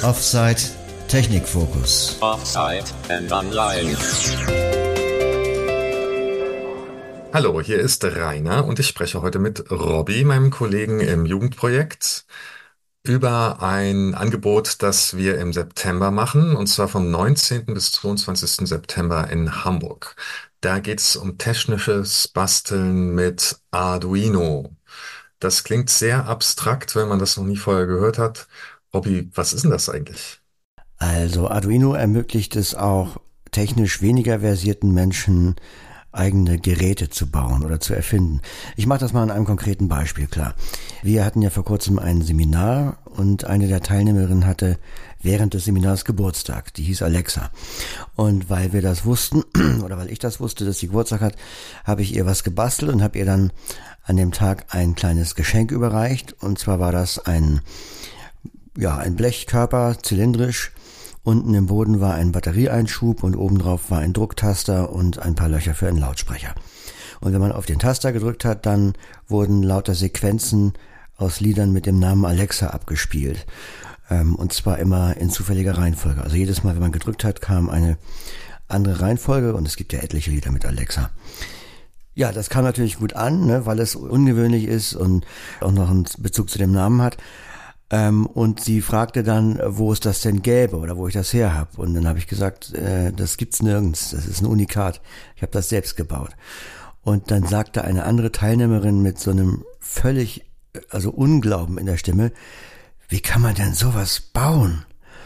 Offside Technikfokus. Offside and online. Hallo, hier ist Rainer und ich spreche heute mit Robby, meinem Kollegen im Jugendprojekt, über ein Angebot, das wir im September machen, und zwar vom 19. bis 22. September in Hamburg. Da geht es um technisches Basteln mit Arduino. Das klingt sehr abstrakt, wenn man das noch nie vorher gehört hat. Robby, was ist denn das eigentlich? Also Arduino ermöglicht es auch technisch weniger versierten Menschen, eigene Geräte zu bauen oder zu erfinden. Ich mache das mal an einem konkreten Beispiel klar. Wir hatten ja vor kurzem ein Seminar und eine der Teilnehmerinnen hatte während des Seminars Geburtstag. Die hieß Alexa. Und weil wir das wussten, oder weil ich das wusste, dass sie Geburtstag hat, habe ich ihr was gebastelt und habe ihr dann an dem Tag ein kleines Geschenk überreicht. Und zwar war das ein Blechkörper, zylindrisch. Unten im Boden war ein Batterieeinschub und obendrauf war ein Drucktaster und ein paar Löcher für einen Lautsprecher. Und wenn man auf den Taster gedrückt hat, dann wurden lauter Sequenzen aus Liedern mit dem Namen Alexa abgespielt. Und zwar immer in zufälliger Reihenfolge. Also jedes Mal, wenn man gedrückt hat, kam eine andere Reihenfolge und es gibt ja etliche Lieder mit Alexa. Ja, das kam natürlich gut an, ne, weil es ungewöhnlich ist und auch noch einen Bezug zu dem Namen hat. Und sie fragte dann, wo es das denn gäbe oder wo ich das her habe. Und dann habe ich gesagt, das gibt's nirgends, das ist ein Unikat. Ich habe das selbst gebaut. Und dann sagte eine andere Teilnehmerin mit so einem völlig, Unglauben in der Stimme, wie kann man denn sowas bauen?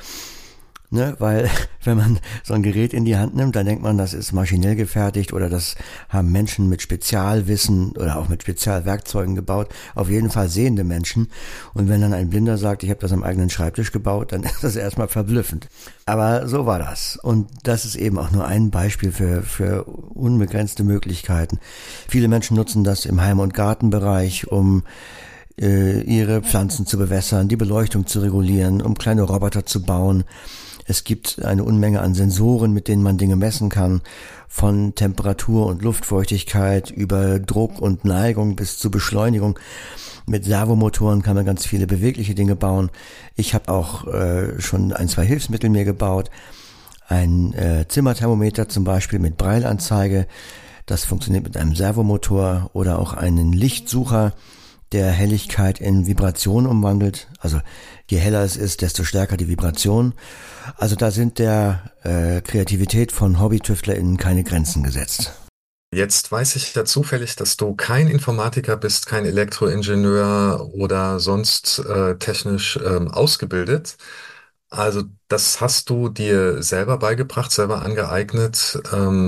Ne, weil wenn man so ein Gerät in die Hand nimmt, dann denkt man, das ist maschinell gefertigt oder das haben Menschen mit Spezialwissen oder auch mit Spezialwerkzeugen gebaut, auf jeden Fall sehende Menschen. Und wenn dann ein Blinder sagt, ich habe das am eigenen Schreibtisch gebaut, dann ist das erstmal verblüffend. Aber so war das. Und das ist eben auch nur ein Beispiel für unbegrenzte Möglichkeiten. Viele Menschen nutzen das im Heim- und Gartenbereich, um ihre Pflanzen zu bewässern, die Beleuchtung zu regulieren, um kleine Roboter zu bauen. Es gibt eine Unmenge an Sensoren, mit denen man Dinge messen kann, von Temperatur und Luftfeuchtigkeit über Druck und Neigung bis zur Beschleunigung. Mit Servomotoren kann man ganz viele bewegliche Dinge bauen. Ich habe auch schon 2 Hilfsmittel mir gebaut. Ein Zimmerthermometer zum Beispiel mit Brailleanzeige. Das funktioniert mit einem Servomotor oder auch einen Lichtsucher, der Helligkeit in Vibration umwandelt. Also je heller es ist, desto stärker die Vibration. Also da sind der Kreativität von HobbytüftlerInnen keine Grenzen gesetzt. Jetzt weiß ich ja zufällig, dass du kein Informatiker bist, kein Elektroingenieur oder sonst technisch ausgebildet. Also das hast du dir selber beigebracht, selber angeeignet.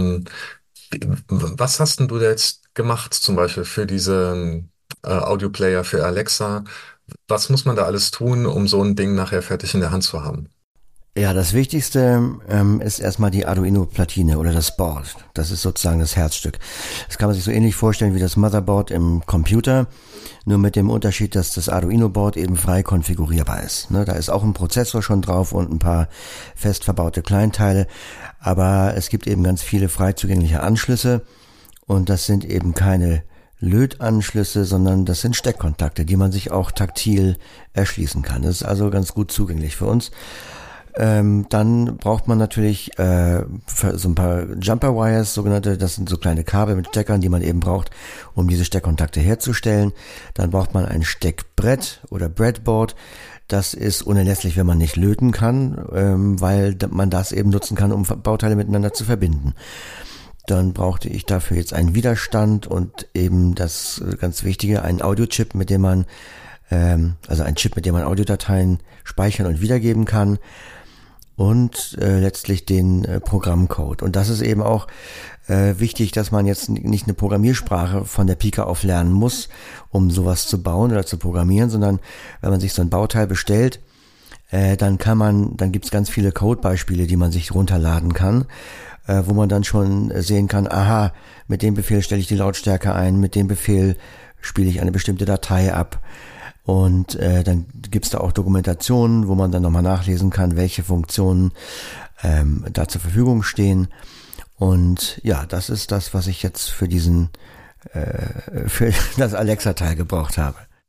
Was hast denn du jetzt gemacht, zum Beispiel für diesen Audioplayer für Alexa? Was muss man da alles tun, um so ein Ding nachher fertig in der Hand zu haben? Ja, das Wichtigste ist erstmal die Arduino-Platine oder das Board. Das ist sozusagen das Herzstück. Das kann man sich so ähnlich vorstellen wie das Motherboard im Computer, nur mit dem Unterschied, dass das Arduino-Board eben frei konfigurierbar ist. Ne, da ist auch ein Prozessor schon drauf und ein paar fest verbaute Kleinteile, aber es gibt eben ganz viele frei zugängliche Anschlüsse und das sind eben keine Lötanschlüsse, sondern das sind Steckkontakte, die man sich auch taktil erschließen kann. Das ist also ganz gut zugänglich für uns. Dann braucht man natürlich so ein paar Jumper Wires, sogenannte, das sind so kleine Kabel mit Steckern, die man eben braucht, um diese Steckkontakte herzustellen. Dann braucht man ein Steckbrett oder Breadboard. Das ist unerlässlich, wenn man nicht löten kann, weil man das eben nutzen kann, um Bauteile miteinander zu verbinden. Dann brauchte ich dafür jetzt einen Widerstand und eben das ganz Wichtige, einen Audiochip, mit dem man, ein Chip, mit dem man Audiodateien speichern und wiedergeben kann. Und letztlich den Programmcode. Und das ist eben auch wichtig, dass man jetzt nicht eine Programmiersprache von der Pike auf lernen muss, um sowas zu bauen oder zu programmieren, sondern wenn man sich so ein Bauteil bestellt, dann gibt's ganz viele Codebeispiele, die man sich runterladen kann, wo man dann schon sehen kann, aha, mit dem Befehl stelle ich die Lautstärke ein, mit dem Befehl spiele ich eine bestimmte Datei ab. Und dann gibt's da auch Dokumentationen, wo man dann nochmal nachlesen kann, welche Funktionen da zur Verfügung stehen. Und ja, das ist das, was ich jetzt für das Alexa-Teil gebraucht habe.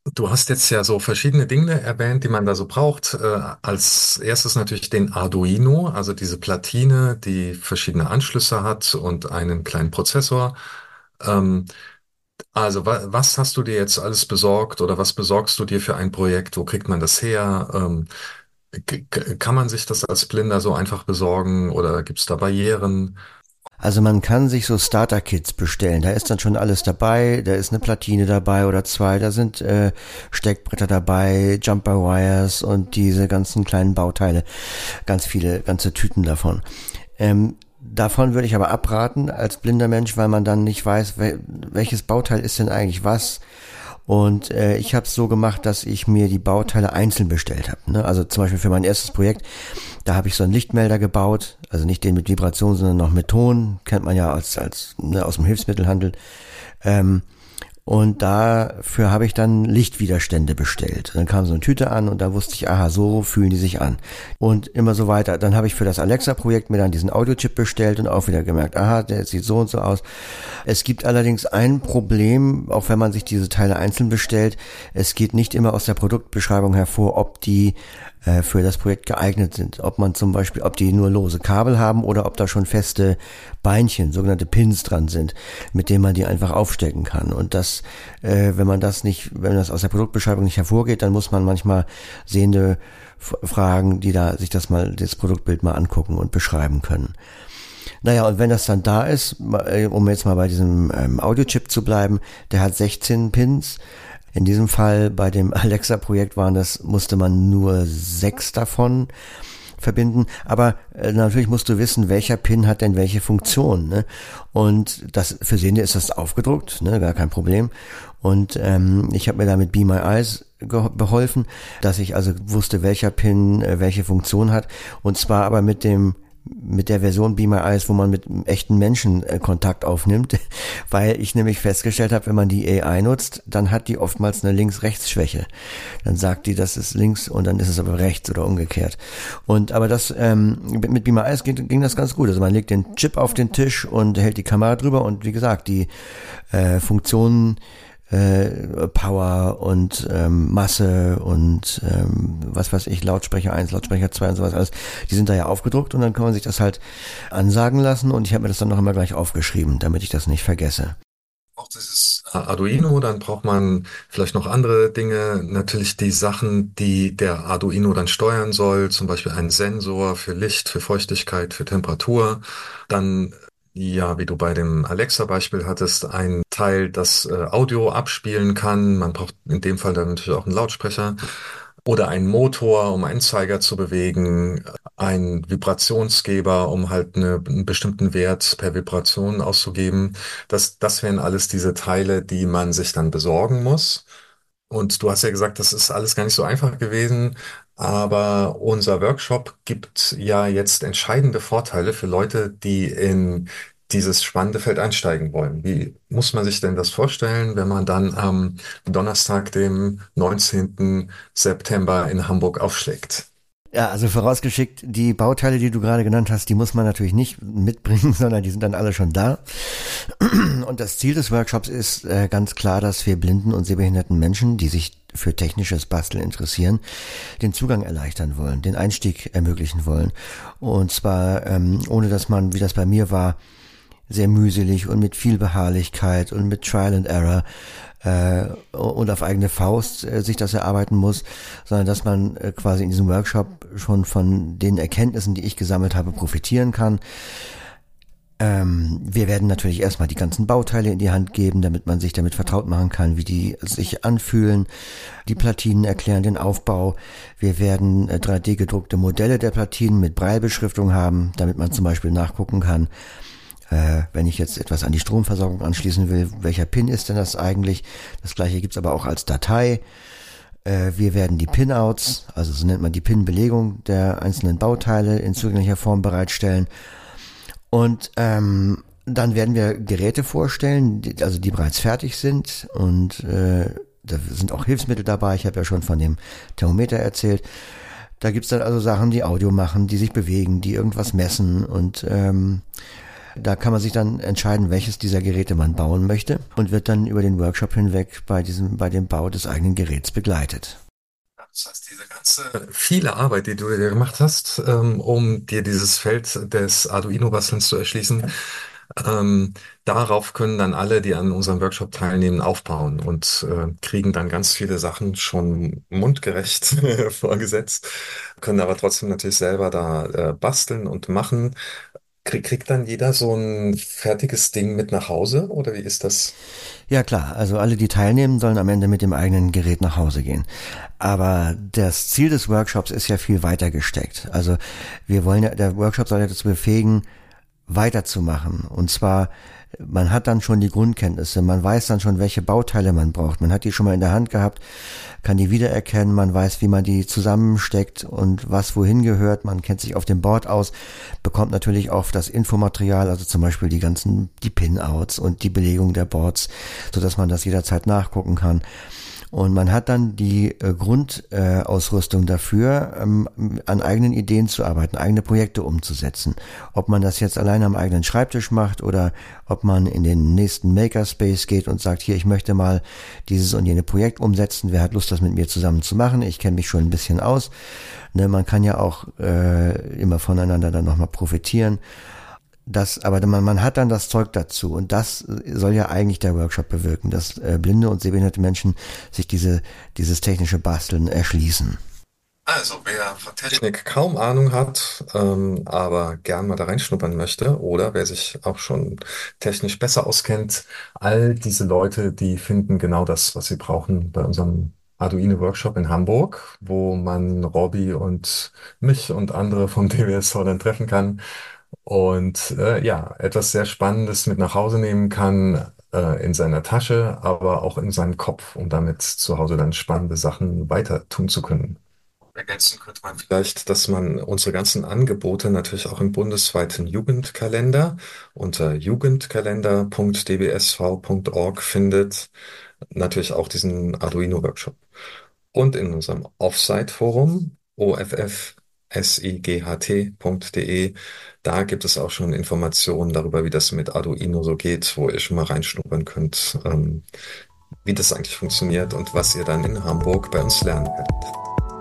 Du hast jetzt ja so verschiedene Dinge erwähnt, die man da so braucht. Als erstes natürlich den Arduino, also diese Platine, die verschiedene Anschlüsse hat und einen kleinen Prozessor. Ähm, also was hast du dir jetzt alles besorgt oder was besorgst du dir für ein Projekt? Wo kriegt man das her? Kann man sich das als Blinder so einfach besorgen oder gibt es da Barrieren? Also man kann sich so Starter-Kits bestellen. Da ist dann schon alles dabei. Da ist eine Platine dabei oder zwei. Da sind Steckbretter dabei, Jumper-Wires und diese ganzen kleinen Bauteile. Ganz viele, ganze Tüten davon. Davon würde ich aber abraten als blinder Mensch, weil man dann nicht weiß, welches Bauteil ist denn eigentlich was. Und ich habe es so gemacht, dass ich mir die Bauteile einzeln bestellt habe. Ne? Also zum Beispiel für mein erstes Projekt, da habe ich so einen Lichtmelder gebaut, also nicht den mit Vibration, sondern noch mit Ton, kennt man ja ne, aus dem Hilfsmittelhandel. Und dafür habe ich dann Lichtwiderstände bestellt. Dann kam so eine Tüte an und da wusste ich, aha, so fühlen die sich an. Und immer so weiter. Dann habe ich für das Alexa-Projekt mir dann diesen Audiochip bestellt und auch wieder gemerkt, aha, der sieht so und so aus. Es gibt allerdings ein Problem, auch wenn man sich diese Teile einzeln bestellt. Es geht nicht immer aus der Produktbeschreibung hervor, ob die für das Projekt geeignet sind. Ob man zum Beispiel, ob die nur lose Kabel haben oder ob da schon feste Beinchen, sogenannte Pins dran sind, mit denen man die einfach aufstecken kann. Und das, wenn das aus der Produktbeschreibung nicht hervorgeht, dann muss man manchmal Sehende fragen, die da sich das Produktbild mal angucken und beschreiben können. Naja, und wenn das dann da ist, um jetzt mal bei diesem Audiochip zu bleiben, der hat 16 Pins. In diesem Fall bei dem Alexa-Projekt musste man nur 6 davon verbinden. Aber natürlich musst du wissen, welcher Pin hat denn welche Funktion. Ne? Und das für Sehende ist das aufgedruckt, ne? Gar kein Problem. Und ich habe mir da mit Be My Eyes beholfen, dass ich also wusste, welcher Pin welche Funktion hat. Und zwar aber mit der Version Be My Eyes, wo man mit echten Menschen Kontakt aufnimmt, weil ich nämlich festgestellt habe, wenn man die AI nutzt, dann hat die oftmals eine Links-Rechts-Schwäche. Dann sagt die, das ist links und dann ist es aber rechts oder umgekehrt. Aber das mit Be My Eyes ging das ganz gut. Also man legt den Chip auf den Tisch und hält die Kamera drüber und wie gesagt, die Funktionen Power und Masse und was weiß ich, Lautsprecher 1, Lautsprecher 2 und sowas alles, die sind da ja aufgedruckt und dann kann man sich das halt ansagen lassen und ich habe mir das dann noch immer gleich aufgeschrieben, damit ich das nicht vergesse. Auch dieses Arduino, dann braucht man vielleicht noch andere Dinge. Natürlich die Sachen, die der Arduino dann steuern soll, zum Beispiel ein Sensor für Licht, für Feuchtigkeit, für Temperatur. Dann, ja, wie du bei dem Alexa-Beispiel hattest, ein Teil, das Audio abspielen kann. Man braucht in dem Fall dann natürlich auch einen Lautsprecher. Oder einen Motor, um einen Zeiger zu bewegen, ein Vibrationsgeber, um halt einen bestimmten Wert per Vibration auszugeben. Das wären alles diese Teile, die man sich dann besorgen muss. Und du hast ja gesagt, das ist alles gar nicht so einfach gewesen, aber unser Workshop gibt ja jetzt entscheidende Vorteile für Leute, die in dieses spannende Feld einsteigen wollen. Wie muss man sich denn das vorstellen, wenn man dann am Donnerstag, dem 19. September in Hamburg aufschlägt? Ja, also vorausgeschickt, die Bauteile, die du gerade genannt hast, die muss man natürlich nicht mitbringen, sondern die sind dann alle schon da. Und das Ziel des Workshops ist ganz klar, dass wir blinden und sehbehinderten Menschen, die sich für technisches Basteln interessieren, den Zugang erleichtern wollen, den Einstieg ermöglichen wollen. Und zwar ohne, dass man, wie das bei mir war, sehr mühselig und mit viel Beharrlichkeit und mit Trial and Error und auf eigene Faust sich das erarbeiten muss, sondern dass man quasi in diesem Workshop schon von den Erkenntnissen, die ich gesammelt habe, profitieren kann. Wir werden natürlich erstmal die ganzen Bauteile in die Hand geben, damit man sich damit vertraut machen kann, wie die sich anfühlen, die Platinen erklären, den Aufbau. Wir werden 3D gedruckte Modelle der Platinen mit Braillebeschriftung haben, damit man zum Beispiel nachgucken kann, wenn ich jetzt etwas an die Stromversorgung anschließen will, welcher Pin ist denn das eigentlich? Das gleiche gibt's aber auch als Datei. Wir werden die Pinouts, also so nennt man die Pin-Belegung der einzelnen Bauteile in zugänglicher Form bereitstellen. Und dann werden wir Geräte vorstellen, die bereits fertig sind und da sind auch Hilfsmittel dabei. Ich habe ja schon von dem Thermometer erzählt. Da gibt's dann also Sachen, die Audio machen, die sich bewegen, die irgendwas messen und Da kann man sich dann entscheiden, welches dieser Geräte man bauen möchte und wird dann über den Workshop hinweg bei dem Bau des eigenen Geräts begleitet. Das heißt, diese ganze viele Arbeit, die du dir gemacht hast, um dir dieses Feld des Arduino-Bastelns zu erschließen, ähm, darauf können dann alle, die an unserem Workshop teilnehmen, aufbauen und kriegen dann ganz viele Sachen schon mundgerecht vorgesetzt, können aber trotzdem natürlich selber da basteln und machen. Kriegt dann jeder so ein fertiges Ding mit nach Hause oder wie ist das? Ja klar, also alle, die teilnehmen, sollen am Ende mit dem eigenen Gerät nach Hause gehen. Aber das Ziel des Workshops ist ja viel weiter gesteckt. Also der Workshop soll ja dazu befähigen, weiterzumachen. Und zwar, man hat dann schon die Grundkenntnisse, man weiß dann schon, welche Bauteile man braucht. Man hat die schon mal in der Hand gehabt, kann die wiedererkennen, man weiß, wie man die zusammensteckt und was wohin gehört. Man kennt sich auf dem Board aus, bekommt natürlich auch das Infomaterial, also zum Beispiel die Pinouts und die Belegung der Boards, sodass man das jederzeit nachgucken kann. Und man hat dann die Grundausrüstung dafür, an eigenen Ideen zu arbeiten, eigene Projekte umzusetzen. Ob man das jetzt alleine am eigenen Schreibtisch macht oder ob man in den nächsten Makerspace geht und sagt, hier, ich möchte mal dieses und jene Projekt umsetzen. Wer hat Lust, das mit mir zusammen zu machen? Ich kenne mich schon ein bisschen aus. Ne, man kann ja auch immer voneinander dann nochmal profitieren. Aber man hat dann das Zeug dazu und das soll ja eigentlich der Workshop bewirken, dass blinde und sehbehinderte Menschen sich dieses technische Basteln erschließen. Also, wer von Technik kaum Ahnung hat, aber gern mal da reinschnuppern möchte oder wer sich auch schon technisch besser auskennt, all diese Leute, die finden genau das, was sie brauchen bei unserem Arduino-Workshop in Hamburg, wo man Robby und mich und andere vom DWSV dann treffen kann und ja, etwas sehr Spannendes mit nach Hause nehmen kann, in seiner Tasche, aber auch in seinem Kopf, um damit zu Hause dann spannende Sachen weiter tun zu können. Ergänzen könnte man vielleicht, dass man unsere ganzen Angebote natürlich auch im bundesweiten Jugendkalender unter jugendkalender.dbsv.org findet. Natürlich auch diesen Arduino-Workshop. Und in unserem Offsite-Forum offsight.de, da gibt es auch schon Informationen darüber, wie das mit Arduino so geht, wo ihr schon mal reinschnuppern könnt, wie das eigentlich funktioniert und was ihr dann in Hamburg bei uns lernen werdet.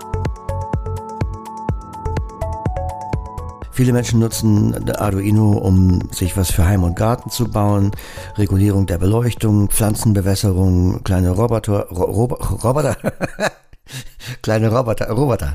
Viele Menschen nutzen Arduino, um sich was für Heim und Garten zu bauen, Regulierung der Beleuchtung, Pflanzenbewässerung, kleine Roboter, kleine Roboter.